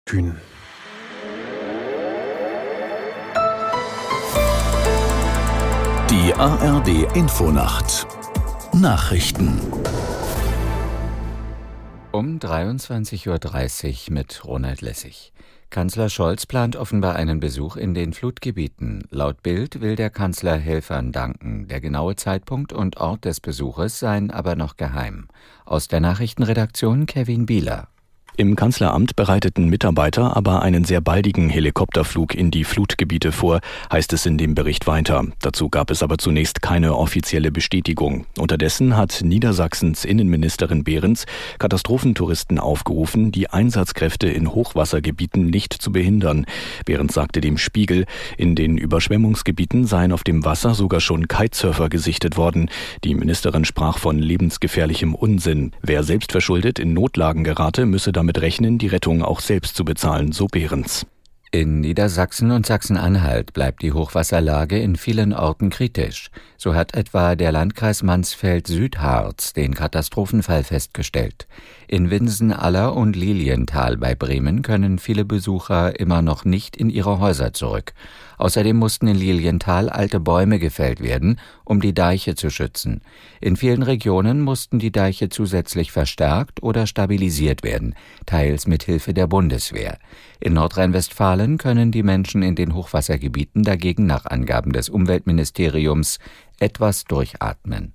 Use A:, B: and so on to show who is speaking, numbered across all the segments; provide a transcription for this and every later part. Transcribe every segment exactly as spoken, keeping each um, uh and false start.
A: Kühn.
B: Die A R D-Infonacht Nachrichten
C: um dreiundzwanzig Uhr dreißig mit Ronald Lessig. Kanzler Scholz plant offenbar einen Besuch in den Flutgebieten. Laut Bild will der Kanzler Helfern danken. Der genaue Zeitpunkt und Ort des Besuches seien aber noch geheim. Aus der Nachrichtenredaktion Kevin Bieler.
D: Im Kanzleramt bereiteten Mitarbeiter aber einen sehr baldigen Helikopterflug in die Flutgebiete vor, heißt es in dem Bericht weiter. Dazu gab es aber zunächst keine offizielle Bestätigung. Unterdessen hat Niedersachsens Innenministerin Behrens Katastrophentouristen aufgerufen, die Einsatzkräfte in Hochwassergebieten nicht zu behindern. Behrens sagte dem Spiegel, in den Überschwemmungsgebieten seien auf dem Wasser sogar schon Kitesurfer gesichtet worden. Die Ministerin sprach von lebensgefährlichem Unsinn. Wer selbstverschuldet in Notlagen gerate, müsse damit rechnen, die Rettung auch selbst zu bezahlen, so Behrens.
C: In Niedersachsen und Sachsen-Anhalt bleibt die Hochwasserlage in vielen Orten kritisch. So hat etwa der Landkreis Mansfeld-Südharz den Katastrophenfall festgestellt. In Winsen-Aller und Lilienthal bei Bremen können viele Besucher immer noch nicht in ihre Häuser zurück. Außerdem mussten in Lilienthal alte Bäume gefällt werden, um die Deiche zu schützen. In vielen Regionen mussten die Deiche zusätzlich verstärkt oder stabilisiert werden, teils mit Hilfe der Bundeswehr. In Nordrhein-Westfalen können die Menschen in den Hochwassergebieten dagegen nach Angaben des Umweltministeriums etwas durchatmen.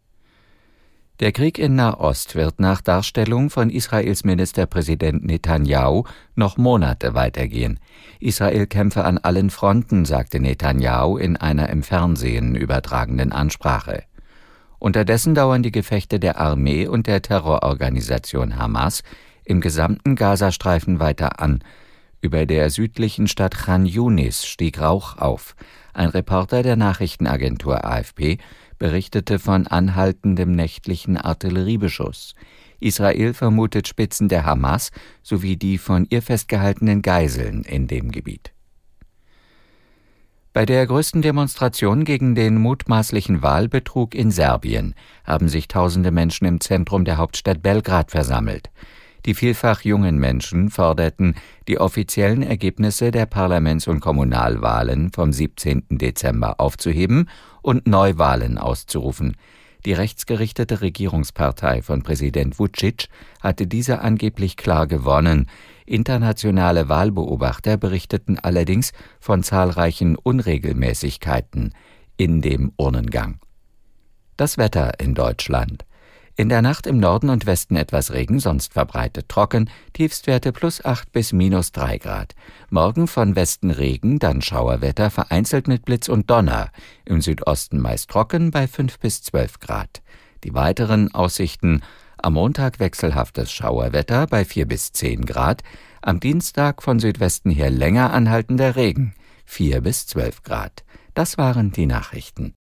C: Der Krieg in Nahost wird nach Darstellung von Israels Ministerpräsident Netanyahu noch Monate weitergehen. Israel kämpfe an allen Fronten, sagte Netanyahu in einer im Fernsehen übertragenen Ansprache. Unterdessen dauern die Gefechte der Armee und der Terrororganisation Hamas im gesamten Gazastreifen weiter an. Über der südlichen Stadt Chan Yunis stieg Rauch auf. Ein Reporter der Nachrichtenagentur A F P berichtete von anhaltendem nächtlichen Artilleriebeschuss. Israel vermutet Spitzen der Hamas sowie die von ihr festgehaltenen Geiseln in dem Gebiet. Bei der größten Demonstration gegen den mutmaßlichen Wahlbetrug in Serbien haben sich tausende Menschen im Zentrum der Hauptstadt Belgrad versammelt. Die vielfach jungen Menschen forderten, die offiziellen Ergebnisse der Parlaments- und Kommunalwahlen vom siebzehnten Dezember aufzuheben und Neuwahlen auszurufen. Die rechtsgerichtete Regierungspartei von Präsident Vučić hatte diese angeblich klar gewonnen. Internationale Wahlbeobachter berichteten allerdings von zahlreichen Unregelmäßigkeiten in dem Urnengang. Das Wetter in Deutschland. In der Nacht im Norden und Westen etwas Regen, sonst verbreitet trocken, Tiefstwerte plus acht bis minus drei Grad. Morgen von Westen Regen, dann Schauerwetter, vereinzelt mit Blitz und Donner. Im Südosten meist trocken bei fünf bis zwölf Grad. Die weiteren Aussichten: am Montag wechselhaftes Schauerwetter bei vier bis zehn Grad. Am Dienstag von Südwesten her länger anhaltender Regen, vier bis zwölf Grad. Das waren die Nachrichten.